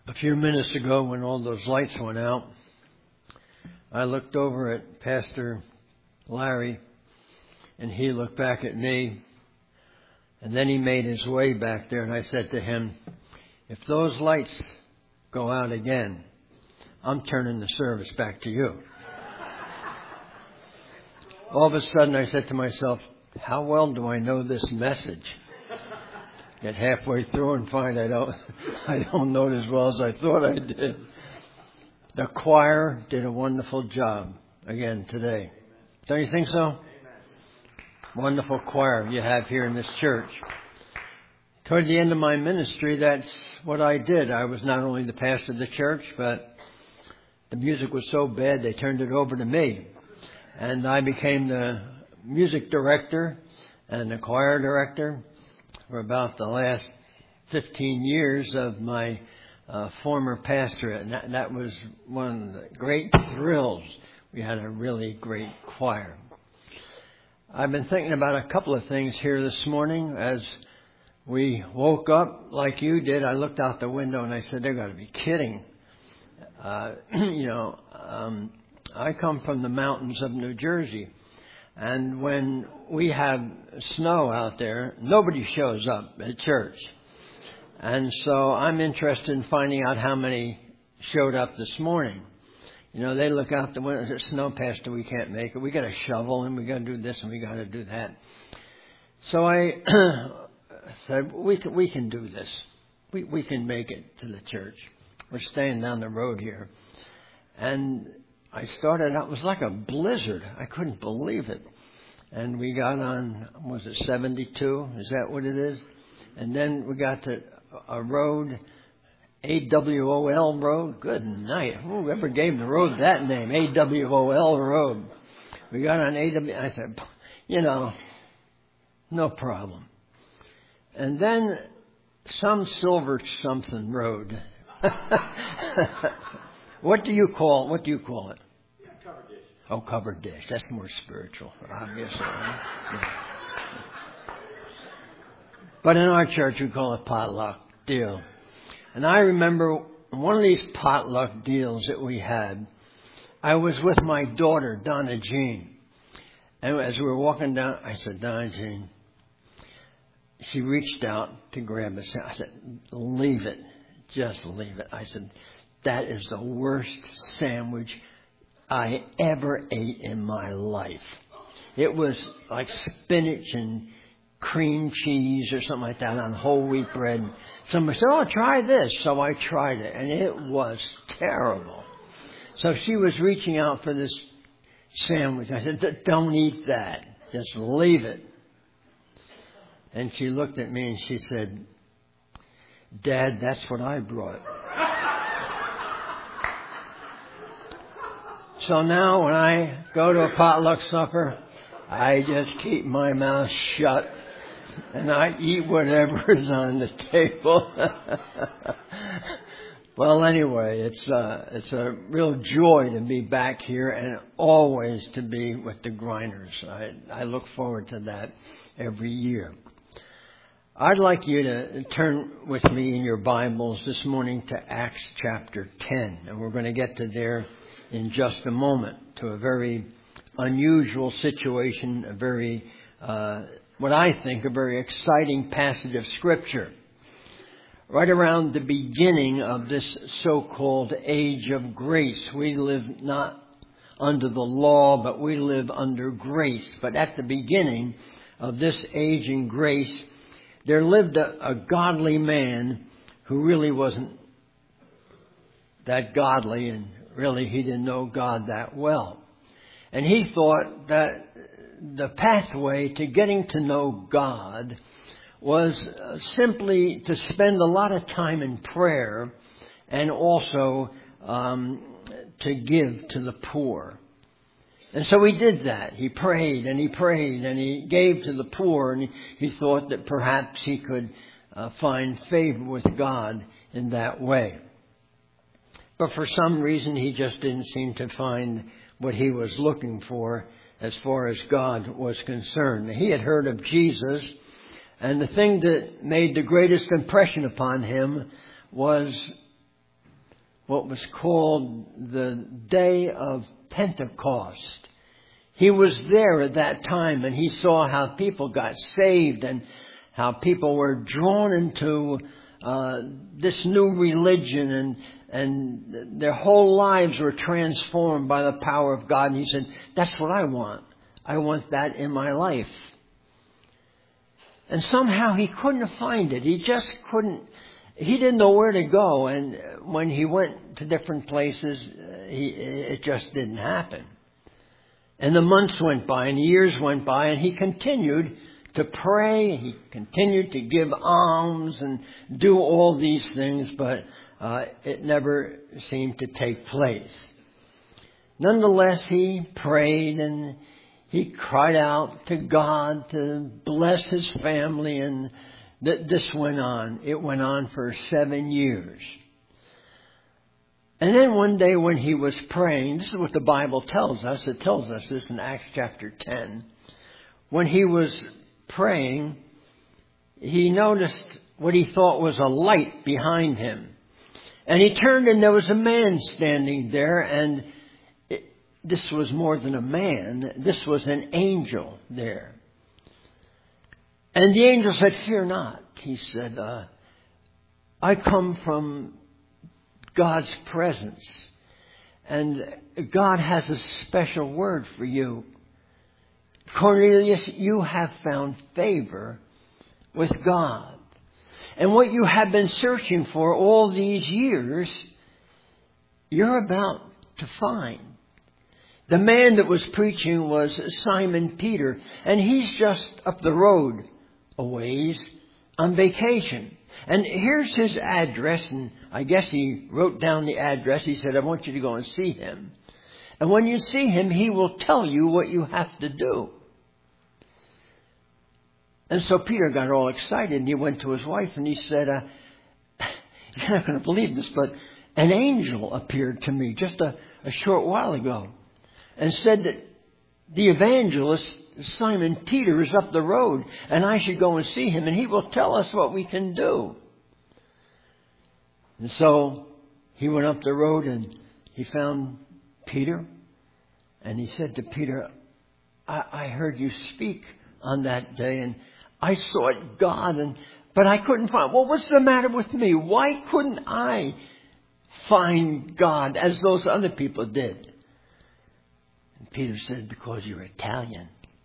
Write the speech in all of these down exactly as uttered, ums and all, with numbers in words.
A few minutes ago, when all those lights went out, I looked over at Pastor Larry, and he looked back at me, and then he made his way back there, and I said to him, if those lights go out again, I'm turning the service back to you. All of a sudden, I said to myself, how well do I know this message? Get halfway through and find I don't, I don't know it as well as I thought I did. The choir did a wonderful job again today. Don't you think so? Amen. Wonderful choir you have here in this church. Toward the end of my ministry, that's what I did. I was not only the pastor of the church, but the music was so bad they turned it over to me. And I became the music director and the choir director for about the last fifteen years of my uh, former pastorate. And that, that was one of the great thrills. We had a really great choir. I've been thinking about a couple of things here this morning. As we woke up like you did, I looked out the window and I said, they've got to be kidding. Uh, you know, um, I come from the mountains of New Jersey. And when we have snow out there, nobody shows up at church. And so I'm interested in finding out how many showed up this morning. You know, they look out the window and say, snow, Pastor, we can't make it. We got to shovel and we got to do this and we got to do that. So I said, we can, we can do this. We, we can make it to the church. We're staying down the road here. And I started out, it was like a blizzard. I couldn't believe it. And we got on, was it seventy-two? Is that what it is? And then we got to a road, A W O L Road. Good night. Whoever gave the road that name, A W O L Road. We got on A W O L. I said, you know, no problem. And then some silver something road. What do you call what do you call it? Yeah, covered dish. Oh, covered dish. That's more spiritual, obviously. Yeah. But in our church, we call it potluck deal. And I remember one of these potluck deals that we had, I was with my daughter, Donna Jean. And as we were walking down, I said, Donna Jean, she reached out to grab us. I said, leave it. Just leave it. I said, that is the worst sandwich I ever ate in my life. It was like spinach and cream cheese or something like that on whole wheat bread. Somebody said, oh, try this. So I tried it, and it was terrible. So she was reaching out for this sandwich. I said, don't eat that. Just leave it. And she looked at me and she said, Dad, that's what I brought. So now when I go to a potluck supper, I just keep my mouth shut and I eat whatever is on the table. Well, anyway, it's uh, it's a real joy to be back here and always to be with the Grinders. I, I look forward to that every year. I'd like you to turn with me in your Bibles this morning to Acts chapter ten. And we're going to get to there in just a moment, to a very unusual situation, a very, uh, what I think, a very exciting passage of Scripture. Right around the beginning of this so-called age of grace, we live not under the law, but we live under grace. But at the beginning of this age in grace, there lived a, a godly man who really wasn't that godly, and really he didn't know God that well. And he thought that the pathway to getting to know God was simply to spend a lot of time in prayer and also um, to give to the poor. And so he did that. He prayed and he prayed and he gave to the poor, and he, he thought that perhaps he could uh, find favor with God in that way. But for some reason, he just didn't seem to find what he was looking for as far as God was concerned. He had heard of Jesus, and the thing that made the greatest impression upon him was what was called the Day of Pentecost. He was there at that time, and he saw how people got saved and how people were drawn into uh, this new religion, and and their whole lives were transformed by the power of God. And he said, that's what I want. I want that in my life. And somehow he couldn't find it. He just couldn't. He didn't know where to go. And when he went to different places, he, it just didn't happen. And the months went by and the years went by, and he continued to pray. He continued to give alms and do all these things, but uh, it never seemed to take place. Nonetheless, he prayed and he cried out to God to bless his family, and th- this went on. It went on for seven years. And then one day when he was praying, this is what the Bible tells us. It tells us this in Acts chapter ten. When he was praying, he noticed what he thought was a light behind him. And he turned, and there was a man standing there, and it, this was more than a man. This was an angel there. And the angel said, fear not. He said, uh, I come from God's presence, and God has a special word for you. Cornelius, you have found favor with God. And what you have been searching for all these years, you're about to find. The man that was preaching was Simon Peter, and he's just up the road a ways on vacation. And here's his address, and I guess he wrote down the address. He said, I want you to go and see him. And when you see him, he will tell you what you have to do. And so Peter got all excited, and he went to his wife, and he said, uh, you're not going to believe this, but an angel appeared to me just a, a short while ago and said that the evangelist, Simon Peter, is up the road, and I should go and see him, and he will tell us what we can do. And so he went up the road, and he found Peter, and he said to Peter, I, I heard you speak on that day, and I sought God, and but I couldn't find. Well, what's the matter with me? Why couldn't I find God as those other people did? And Peter said, because you're Italian.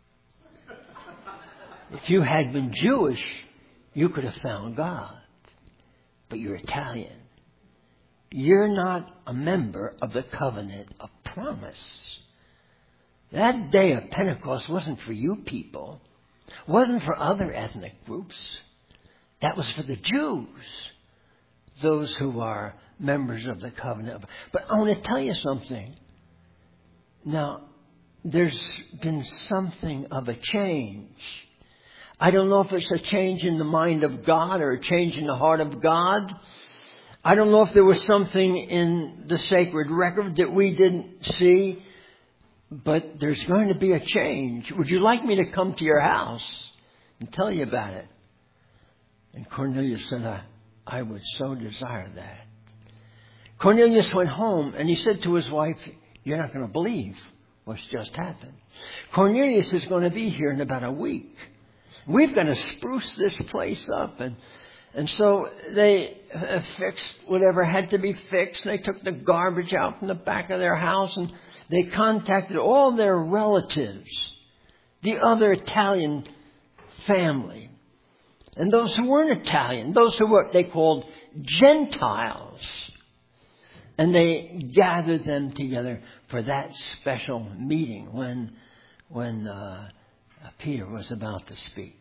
If you had been Jewish, you could have found God. But you're Italian. You're not a member of the covenant of promise. That day of Pentecost wasn't for you people. Wasn't for other ethnic groups. That was for the Jews. Those who are members of the covenant. But I want to tell you something. Now, there's been something of a change. I don't know if it's a change in the mind of God or a change in the heart of God. I don't know if there was something in the sacred record that we didn't see. But there's going to be a change. Would you like me to come to your house and tell you about it? And Cornelius said, I, I would so desire that. Cornelius went home, and he said to his wife, you're not going to believe what's just happened. Cornelius is going to be here in about a week. We've got to spruce this place up. And and so they fixed whatever had to be fixed. They took the garbage out from the back of their house, and they contacted all their relatives, the other Italian family, and those who weren't Italian, those who were what they called Gentiles. And they gathered them together for that special meeting when, when uh, Peter was about to speak.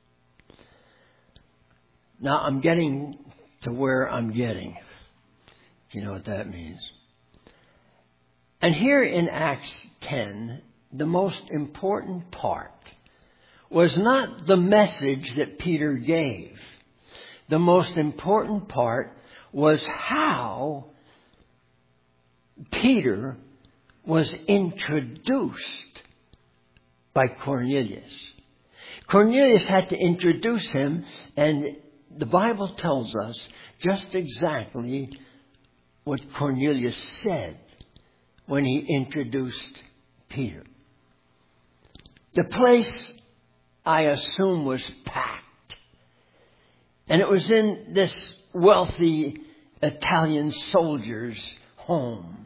Now I'm getting to where I'm getting. You know what that means. And here in Acts ten, the most important part was not the message that Peter gave. The most important part was how Peter was introduced by Cornelius. Cornelius had to introduce him, and the Bible tells us just exactly what Cornelius said when he introduced Peter. The place, I assume, was packed. And it was in this wealthy Italian soldier's home.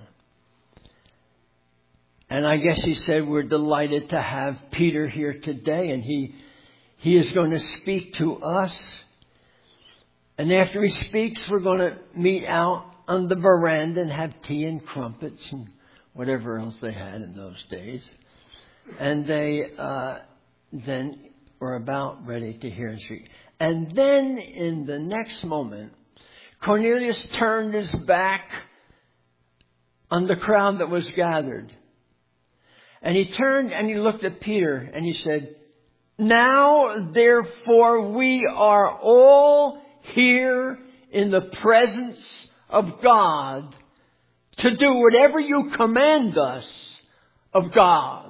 And I guess he said, we're delighted to have Peter here today, and he he is going to speak to us. And after he speaks, we're going to meet out on the veranda and have tea and crumpets and whatever else they had in those days. And they uh, then were about ready to hear him speak. And then in the next moment, Cornelius turned his back on the crowd that was gathered. And he turned and he looked at Peter and he said, now, therefore, we are all here in the presence of God to do whatever you command us of God.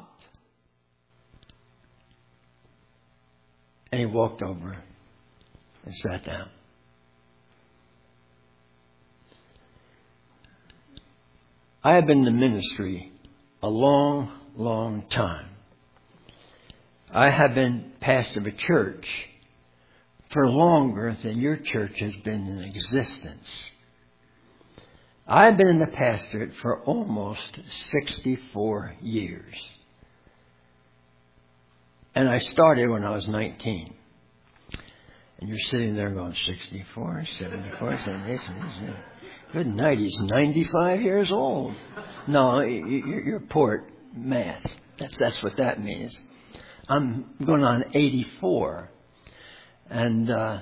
And he walked over and sat down. I have been in the ministry a long, long time. I have been pastor of a church for longer than your church has been in existence. I have been in the pastorate for almost sixty-four years. And I started when I was nineteen. And you're sitting there going, sixty-four, seventy-four, seventy-eight, seventy-nine. Good night, he's ninety-five years old. No, you're port math. That's, that's what that means. I'm going on eighty-four. And, uh,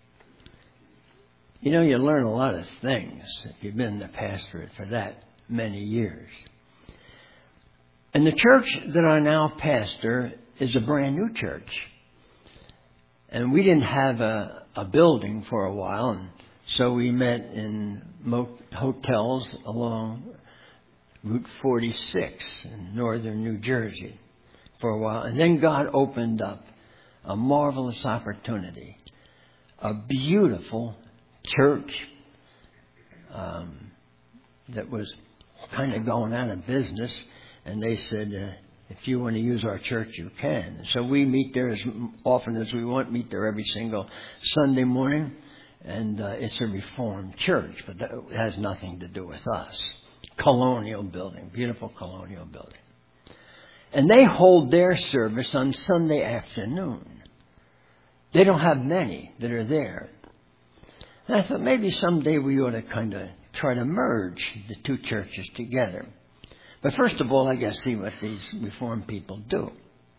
you know, you learn a lot of things if you've been in the pastorate for that many years. And the church that I now pastor is a brand new church. And we didn't have a, a building for a while, and so we met in mo- hotels along Route forty-six in northern New Jersey for a while. And then God opened up a marvelous opportunity. A beautiful church um, that was kind of going out of business. And they said, uh, if you want to use our church, you can. So we meet there as often as we want, meet there every single Sunday morning. And uh, it's a Reformed church, but that has nothing to do with us. Colonial building, beautiful colonial building. And they hold their service on Sunday afternoon. They don't have many that are there. And I thought maybe someday we ought to kind of try to merge the two churches together. But first of all, I got to see what these Reformed people do.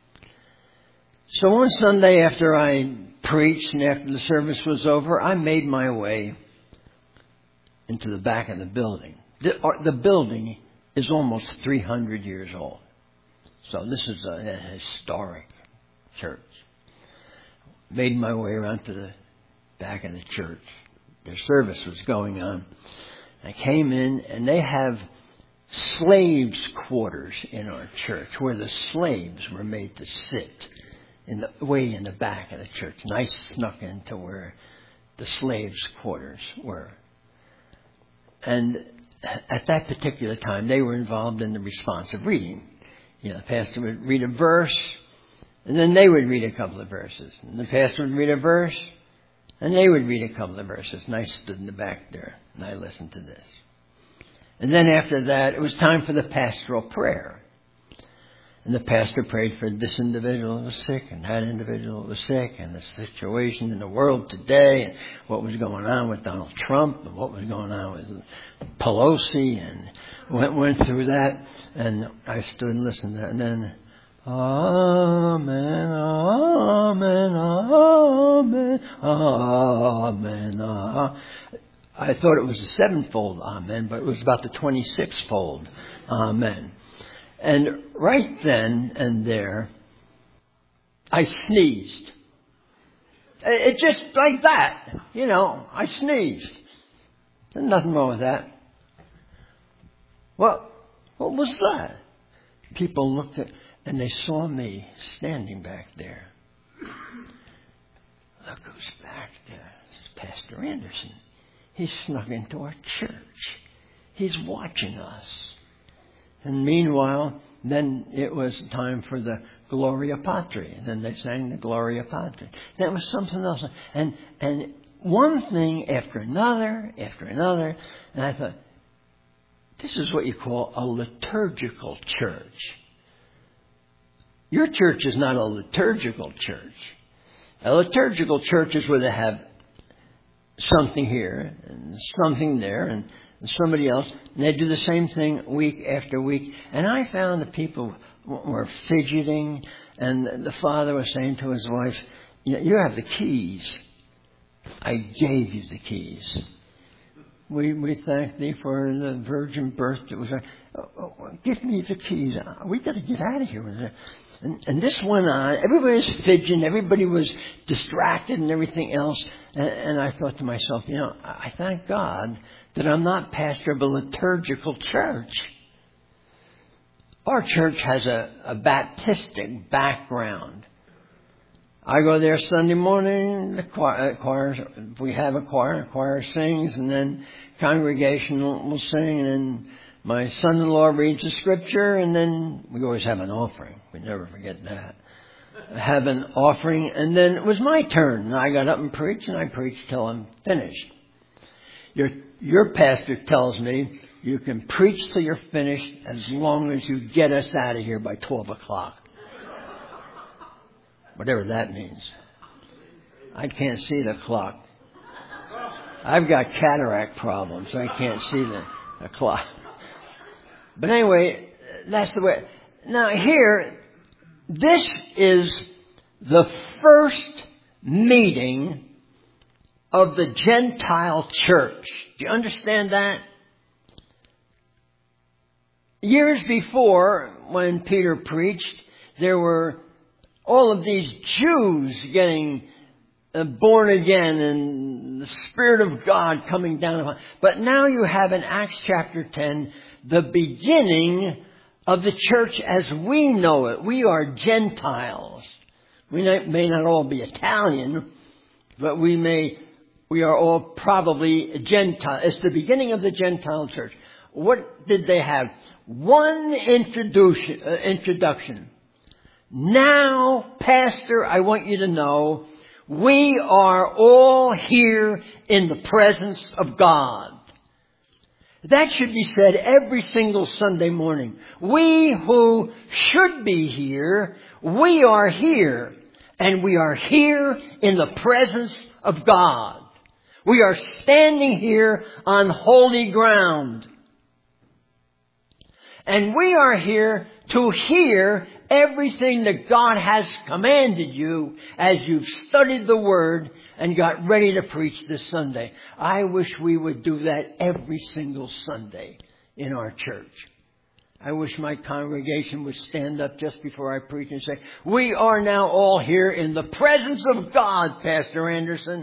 So one Sunday after I preached and after the service was over, I made my way into the back of the building. The, the building is almost three hundred years old. So this is a, a historic church. Made my way around to the back of the church. Their service was going on. I came in, and they have slaves' quarters in our church where the slaves were made to sit in the way in the back of the church. And I snuck into where the slaves' quarters were. And at that particular time, they were involved in the responsive reading. You know, the pastor would read a verse, and then they would read a couple of verses. And the pastor would read a verse, and they would read a couple of verses. And I stood in the back there, and I listened to this. And then after that, it was time for the pastoral prayer. And the pastor prayed for this individual who was sick, and that individual who was sick, and the situation in the world today, and what was going on with Donald Trump, and what was going on with Pelosi, and went, went through that. And I stood and listened to that. And then, Amen, Amen, Amen, Amen, Amen. I thought it was a sevenfold Amen, but it was about the twenty-sixfold Amen. And right then and there, I sneezed. It just like that, you know, I sneezed. There's nothing wrong with that. Well, what was that? People looked at, and they saw me standing back there. Look who's back there. It's Pastor Anderson. He snuck into our church. He's watching us. And meanwhile, then it was time for the Gloria Patri. And then they sang the Gloria Patri. That was something else. And, and one thing after another, after another. And I thought, this is what you call a liturgical church. Your church is not a liturgical church. A liturgical church is where they have something here and something there and somebody else. And they do the same thing week after week. And I found that people were fidgeting. And the father was saying to his wife, you have the keys. I gave you the keys. We we thank thee for the virgin birth that was. Oh, oh, give me the keys. We got to get out of here. And, and this went on. Everybody was fidgeting. Everybody was distracted and everything else. And, and I thought to myself, you know, I thank God that I'm not pastor of a liturgical church. Our church has a, a Baptistic background. I go there Sunday morning, the choir, choir, if we have a choir, the choir sings, and then congregation will, will sing, and then my son-in-law reads the scripture, and then we always have an offering. We never forget that. Have an offering, and then it was my turn. And I got up and preached, and I preached till I'm finished. Your, your pastor tells me you can preach till you're finished as long as you get us out of here by twelve o'clock. Whatever that means. I can't see the clock. I've got cataract problems. So I can't see the, the clock. But anyway, that's the way. Now here, this is the first meeting of the Gentile church. Do you understand that? Years before, when Peter preached, there were all of these Jews getting uh, born again and the Spirit of God coming down upon. But now you have in Acts chapter ten the beginning of the church as we know it. We are Gentiles. We may not all be Italian, but we may, we are all probably Gentile. It's the beginning of the Gentile church. What did they have? One introduction. Uh, introduction. Now, Pastor, I want you to know, we are all here in the presence of God. That should be said every single Sunday morning. We who should be here, we are here. And we are here in the presence of God. We are standing here on holy ground. And we are here to hear everything that God has commanded you as you've studied the Word and got ready to preach this Sunday. I wish we would do that every single Sunday in our church. I wish my congregation would stand up just before I preach and say, we are now all here in the presence of God, Pastor Anderson.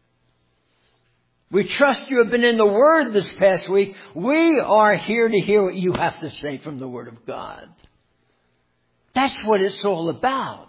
We trust you have been in the Word this past week. We are here to hear what you have to say from the Word of God. That's what it's all about.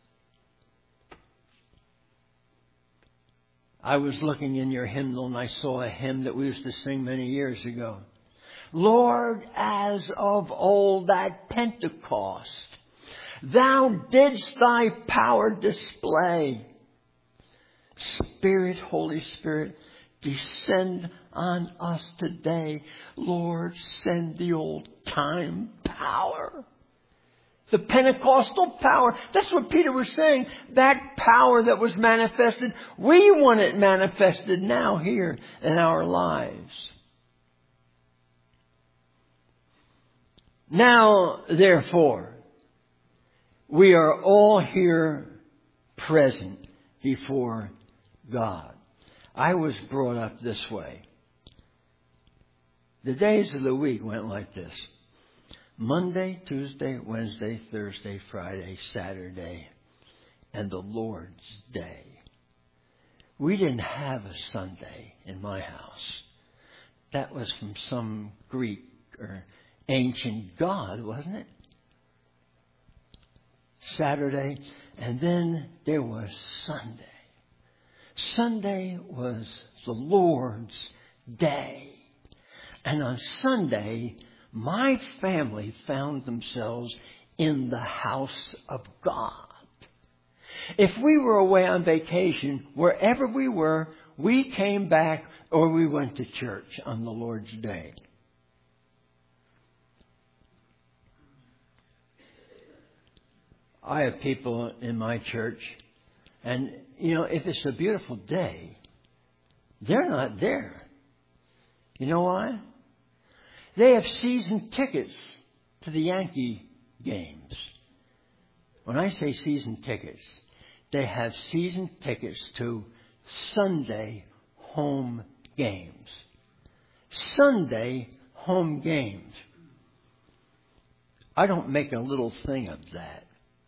I was looking in your hymnal and I saw a hymn that we used to sing many years ago. Lord, as of old at Pentecost, thou didst thy power display. Spirit, Holy Spirit, descend on us today. Lord, send the old time power. The Pentecostal power. That's what Peter was saying. That power that was manifested, we want it manifested now here in our lives. Now, therefore, we are all here present before God. I was brought up this way. The days of the week went like this. Monday, Tuesday, Wednesday, Thursday, Friday, Saturday, and the Lord's Day. We didn't have a Sunday in my house. That was from some Greek or ancient god, wasn't it? Saturday, and then there was Sunday. Sunday was the Lord's Day. And on Sunday, my family found themselves in the house of God. If we were away on vacation, wherever we were, we came back or we went to church on the Lord's Day. I have people in my church, and, you know, if it's a beautiful day, they're not there. You know why? They have season tickets to the Yankee games. When I say season tickets, they have season tickets to Sunday home games. Sunday home games. I don't make a little thing of that.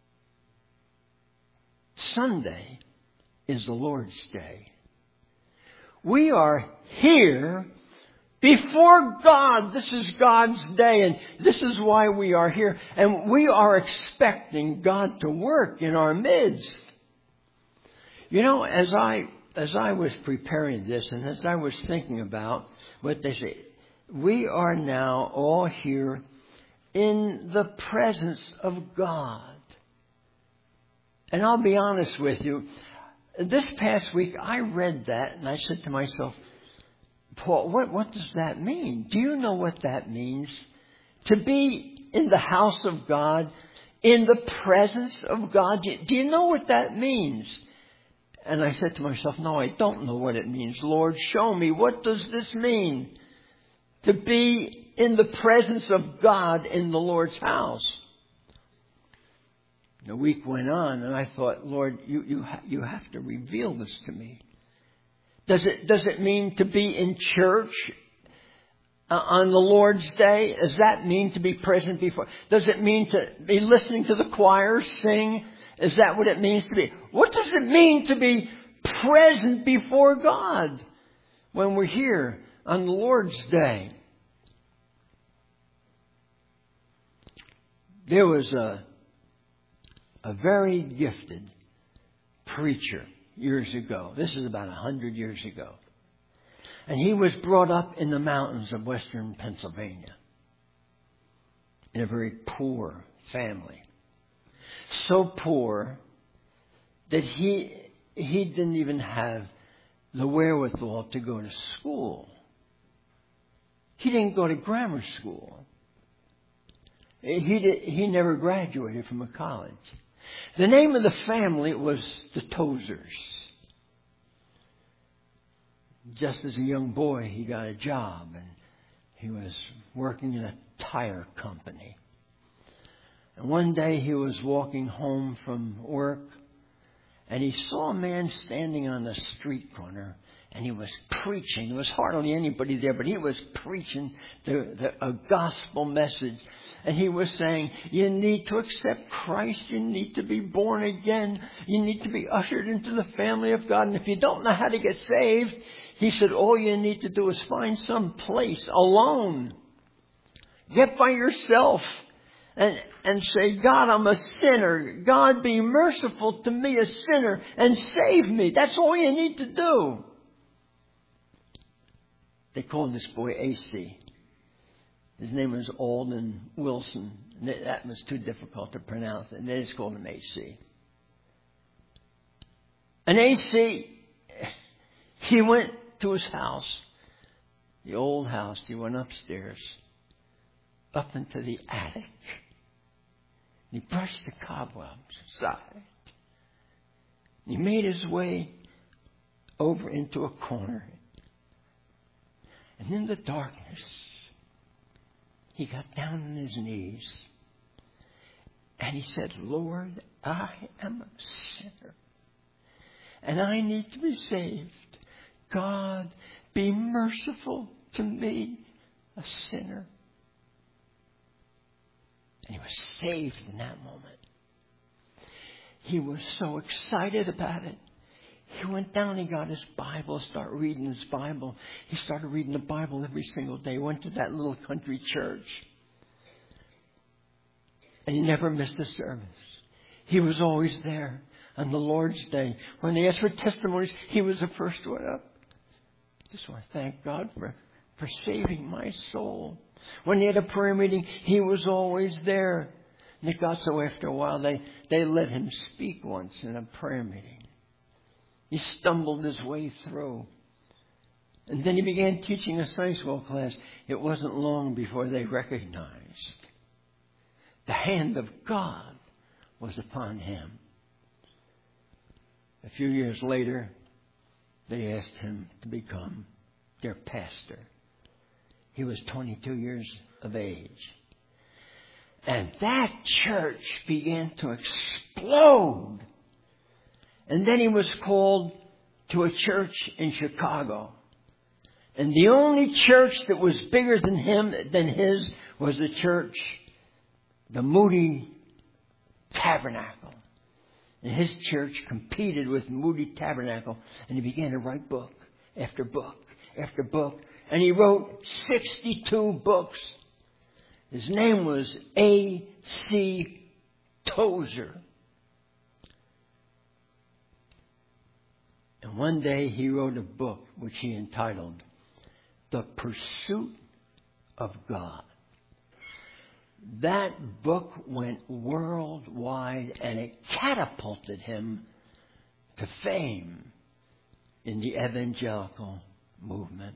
Sunday is the Lord's Day. We are here before God. This is God's day, and this is why we are here. And we are expecting God to work in our midst. You know, as I as I was preparing this, and as I was thinking about what they say, we are now all here in the presence of God. And I'll be honest with you, this past week I read that and I said to myself, Paul, what, what does that mean? Do you know what that means? To be in the house of God, in the presence of God. Do you know what that means? And I said to myself, no, I don't know what it means. Lord, show me. What does this mean? To be in the presence of God in the Lord's house. The week went on, and I thought, Lord, you you ha- you have to reveal this to me. Does it does it mean to be in church uh, on the Lord's Day? Does that mean to be present before? Does it mean to be listening to the choir sing? Is that what it means to be? What does it mean to be present before God when we're here on the Lord's Day? There was a A very gifted preacher years ago. This is about a hundred years ago. And he was brought up in the mountains of western Pennsylvania in a very poor family. So poor that he he didn't even have the wherewithal to go to school. He didn't go to grammar school. He did, he never graduated from a college. The name of the family was the Tozers. Just as a young boy, he got a job, and he was working in a tire company. And one day he was walking home from work, and he saw a man standing on the street corner, and he was preaching. There was hardly anybody there, but he was preaching the, the, a gospel message. And he was saying, you need to accept Christ. You need to be born again. You need to be ushered into the family of God. And if you don't know how to get saved, he said, all you need to do is find some place alone. Get by yourself and, and say, God, I'm a sinner. God, be merciful to me, a sinner, and save me. That's all you need to do. They called this boy A C. His name was Alden Wilson. That was too difficult to pronounce. And they just called him A C. And A C, he went to his house, the old house. He went upstairs, up into the attic. And he brushed the cobwebs aside. And he made his way over into a corner. And in the darkness, he got down on his knees and he said, Lord, I am a sinner and I need to be saved. God, be merciful to me, a sinner. And he was saved in that moment. He was so excited about it. He went down, he got his Bible, started reading his Bible. He started reading the Bible every single day. Went to that little country church. And he never missed a service. He was always there on the Lord's Day. When they asked for testimonies, he was the first one up. Just want to thank God for for saving my soul. When he had a prayer meeting, he was always there. And it got so after a while, they, they let him speak once in a prayer meeting. He stumbled his way through. And then he began teaching a Sunday school class. It wasn't long before they recognized the hand of God was upon him. A few years later, they asked him to become their pastor. He was twenty-two years of age. And that church began to explode. And then he was called to a church in Chicago. And the only church that was bigger than him, than his, was the church, the Moody Tabernacle. And his church competed with Moody Tabernacle. And he began to write book after book after book. And he wrote sixty-two books. His name was A C Tozer. And one day he wrote a book which he entitled The Pursuit of God. That book went worldwide and it catapulted him to fame in the evangelical movement.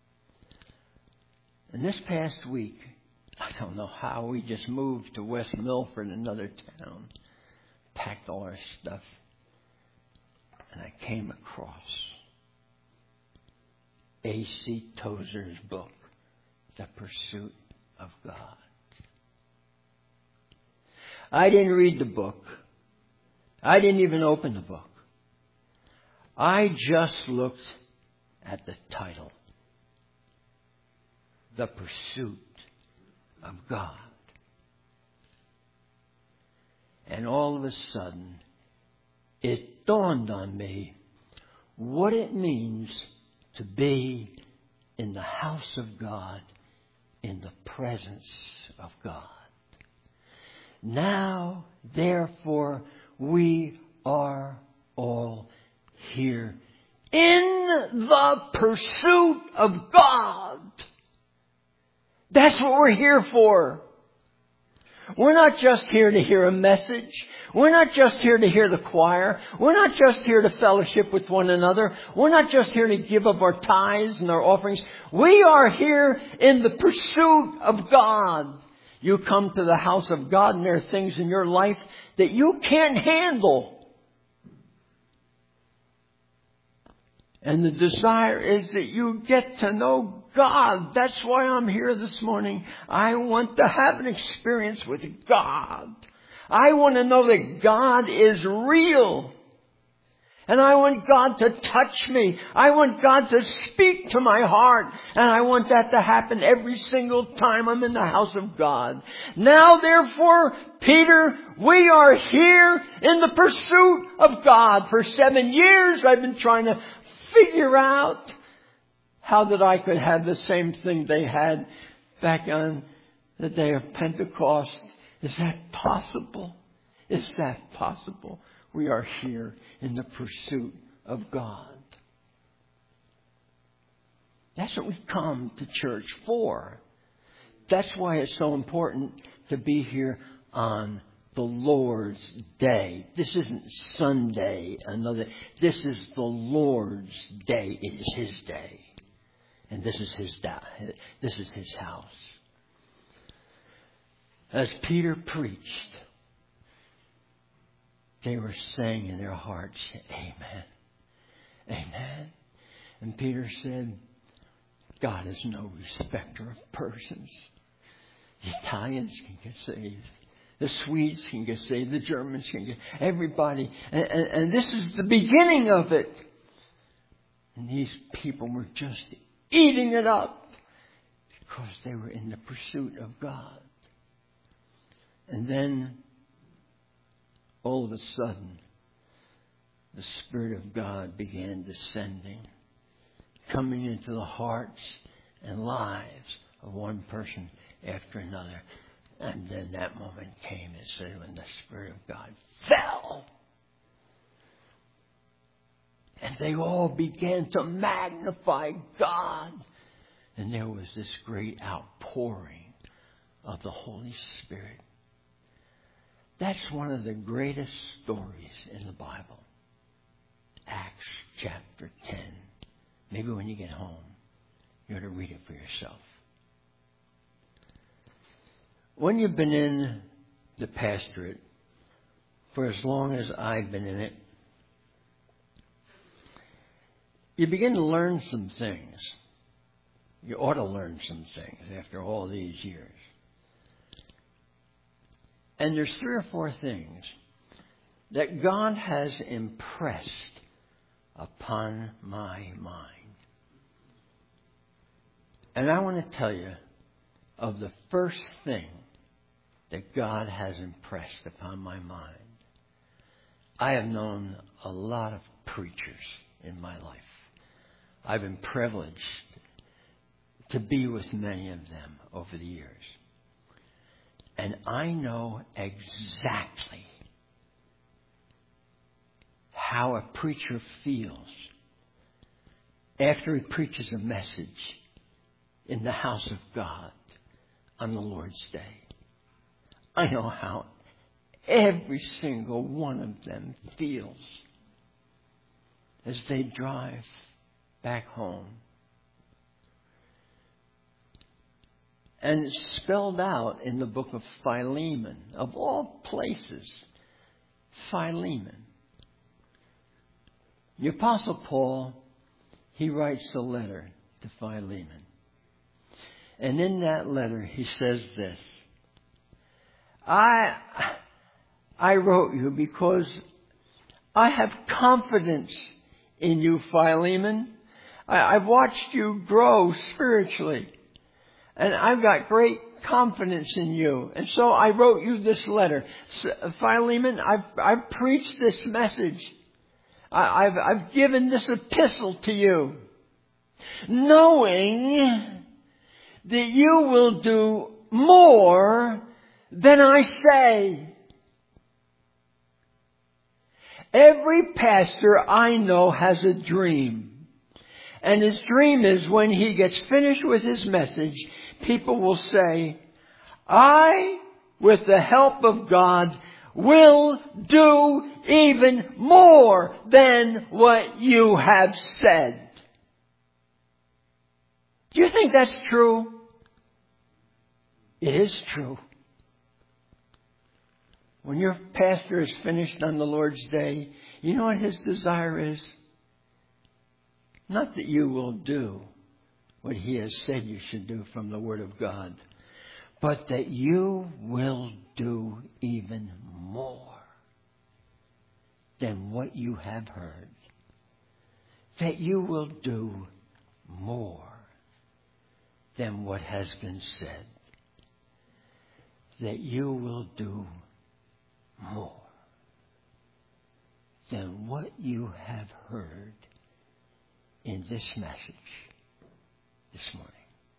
And this past week, I don't know how, we just moved to West Milford, another town, packed all our stuff, and I came across A C Tozer's book, The Pursuit of God. I didn't read the book. I didn't even open the book. I just looked at the title, The Pursuit of God. And all of a sudden, it dawned on me what it means to be in the house of God, in the presence of God. Now, therefore, we are all here in the pursuit of God. That's what we're here for. We're not just here to hear a message. We're not just here to hear the choir. We're not just here to fellowship with one another. We're not just here to give up our tithes and our offerings. We are here in the pursuit of God. You come to the house of God and there are things in your life that you can't handle. And the desire is that you get to know God. That's why I'm here this morning. I want to have an experience with God. I want to know that God is real. And I want God to touch me. I want God to speak to my heart. And I want that to happen every single time I'm in the house of God. Now, therefore, Peter, we are here in the pursuit of God. For seven years, I've been trying to figure out how that I could have the same thing they had back on the day of Pentecost. Is that possible? Is that possible? We are here in the pursuit of God. That's what we come to church for. That's why it's so important to be here on the Lord's day. This isn't Sunday, another. This is the Lord's day. It is His day. And this is His day. This is His house. As Peter preached, they were saying in their hearts, Amen. Amen. And Peter said, God is no respecter of persons. The Italians can get saved. The Swedes can get saved. The Germans can get everybody. And, and, and this is the beginning of it. And these people were just eating it up because they were in the pursuit of God. And then, all of a sudden, the Spirit of God began descending, coming into the hearts and lives of one person after another. And then that moment came, it said, when the Spirit of God fell. And they all began to magnify God And there was this great outpouring of the Holy Spirit. That's one of the greatest stories in the Bible. Acts chapter ten. Maybe when you get home, you ought to read it for yourself. When you've been in the pastorate for as long as I've been in it, you begin to learn some things. You ought to learn some things after all these years. And there's three or four things that God has impressed upon my mind. And I want to tell you of the first thing that God has impressed upon my mind. I have known a lot of preachers in my life. I've been privileged to be with many of them over the years. And I know exactly how a preacher feels after he preaches a message in the house of God on the Lord's Day. I know how every single one of them feels as they drive back home. And it's spelled out in the book of Philemon, of all places, Philemon. The Apostle Paul, he writes a letter to Philemon. And in that letter, he says this: I, I wrote you because I have confidence in you, Philemon. I, I've watched you grow spiritually. And I've got great confidence in you. And so I wrote you this letter. Philemon, I've, I've preached this message. I, I've, I've given this epistle to you, knowing that you will do more than I say. Every pastor I know has a dream. And his dream is when he gets finished with his message, people will say, I, with the help of God, will do even more than what you have said. Do you think that's true? It is true. When your pastor is finished on the Lord's Day, you know what his desire is? Not that you will do what he has said you should do from the Word of God, but that you will do even more than what you have heard. That you will do more than what has been said. That you will do more than what you have heard in this message this morning.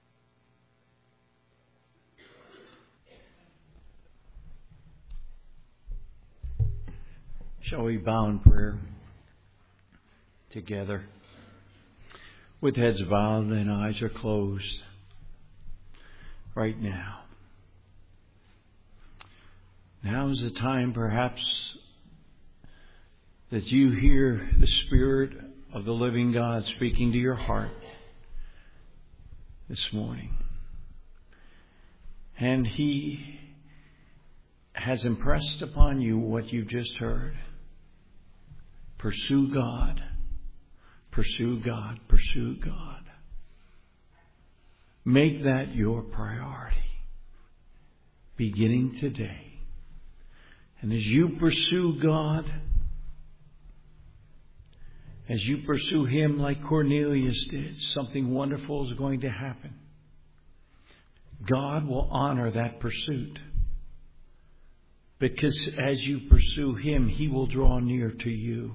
Shall we bow in prayer together with heads bowed and eyes are closed right now? Now is the time perhaps that you hear the Spirit of the living God speaking to your heart this morning. And He has impressed upon you what you've just heard. Pursue God. Pursue God. Pursue God. Make that your priority, beginning today. And as you pursue God, as you pursue Him like Cornelius did, something wonderful is going to happen. God will honor that pursuit. Because as you pursue Him, He will draw near to you.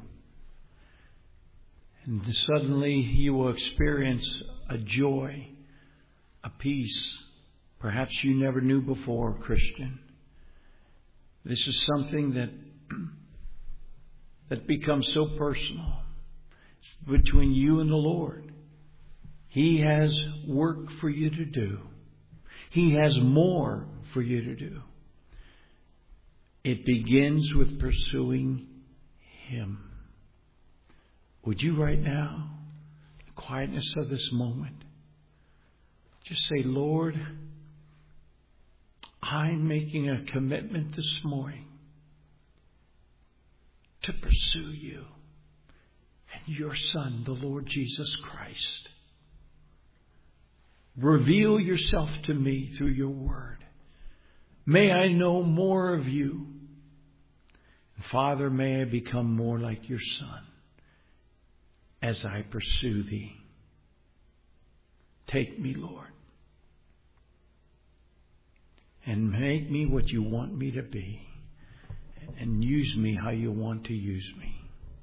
And suddenly you will experience a joy, a peace, perhaps you never knew before, Christian. This is something that, that becomes so personal. It's between you and the Lord. He has work for you to do. He has more for you to do. It begins with pursuing Him. Would you right now, in the quietness of this moment, just say, Lord, I'm making a commitment this morning to pursue you and your Son, the Lord Jesus Christ. Reveal yourself to me through your word. May I know more of you. And Father, may I become more like your Son as I pursue thee. Take me, Lord, and make me what you want me to be, and use me how you want to use me.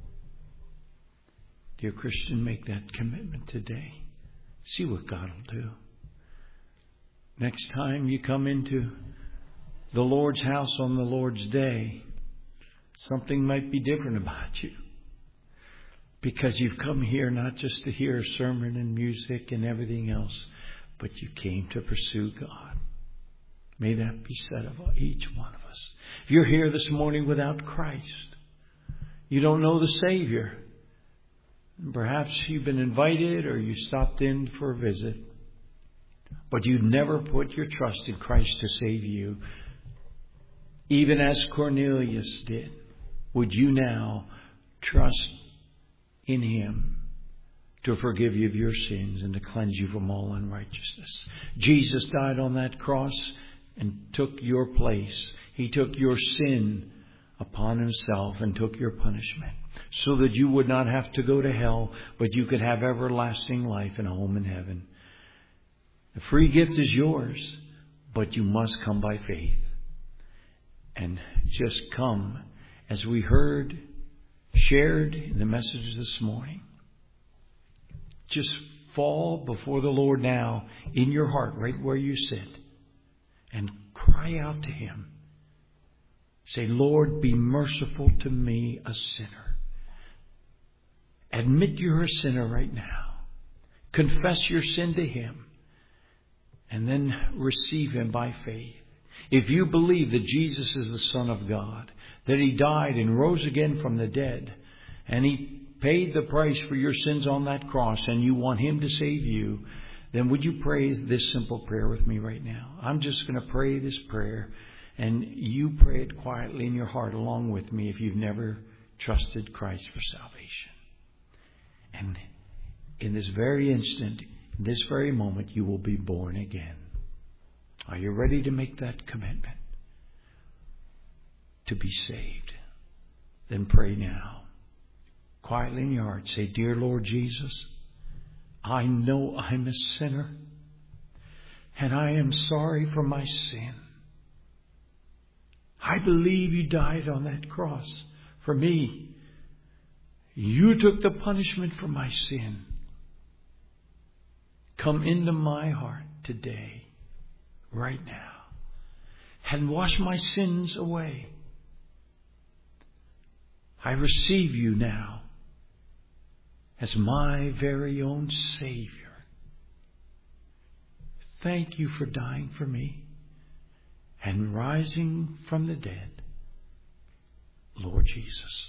Dear Christian, make that commitment today. See what God will do. Next time you come into the Lord's house on the Lord's day, something might be different about you. Because you've come here not just to hear a sermon and music and everything else, but you came to pursue God. May that be said of each one of us. If you're here this morning without Christ, you don't know the Savior, perhaps you've been invited or you stopped in for a visit, but you've never put your trust in Christ to save you, even as Cornelius did. Would you now trust in Him to forgive you of your sins and to cleanse you from all unrighteousness? Jesus died on that cross and took your place. He took your sin upon Himself and took your punishment so that you would not have to go to hell, but you could have everlasting life and a home in heaven. The free gift is yours, but you must come by faith. And just come, as we heard, shared in the message this morning. Just fall before the Lord now in your heart, right where you sit, and cry out to Him. Say, Lord, be merciful to me, a sinner. Admit you're a sinner right now. Confess your sin to Him. And then receive Him by faith. If you believe that Jesus is the Son of God, that He died and rose again from the dead, and He paid the price for your sins on that cross, and you want Him to save you, then would you pray this simple prayer with me right now? I'm just going to pray this prayer, and you pray it quietly in your heart along with me if you've never trusted Christ for salvation. And in this very instant, in this very moment, you will be born again. Are you ready to make that commitment to be saved? Then pray now. Quietly in your heart, say, Dear Lord Jesus, I know I'm a sinner, and I am sorry for my sin. I believe you died on that cross for me. You took the punishment for my sin. Come into my heart today, right now, and wash my sins away. I receive you now as my very own Savior. Thank you for dying for me and rising from the dead, Lord Jesus.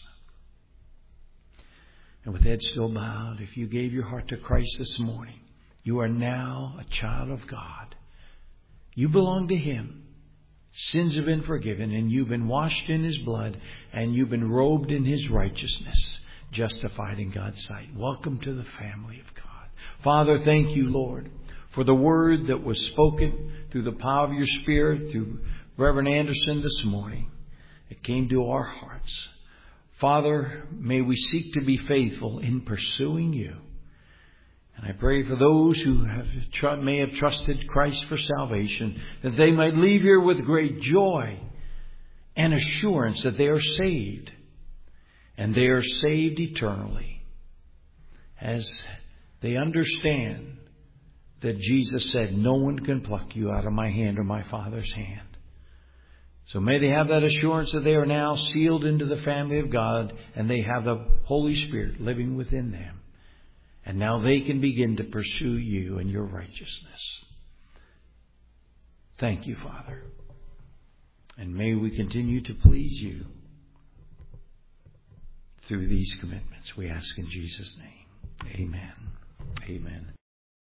And with head still bowed, if you gave your heart to Christ this morning, you are now a child of God. You belong to Him. Sins have been forgiven, and you've been washed in His blood, and you've been robed in His righteousness, justified in God's sight. Welcome to the family of God. Father, thank you, Lord, for the word that was spoken through the power of your Spirit, through Reverend Anderson this morning. It came to our hearts. Father, may we seek to be faithful in pursuing you. And I pray for those who have tr- may have trusted Christ for salvation, that they might leave here with great joy and assurance that they are saved. And they are saved eternally, as they understand that Jesus said, no one can pluck you out of my hand or my Father's hand. So may they have that assurance that they are now sealed into the family of God, and they have the Holy Spirit living within them. And now they can begin to pursue you and your righteousness. Thank you, Father. And may we continue to please you through these commitments. We ask in Jesus' name. Amen. Amen.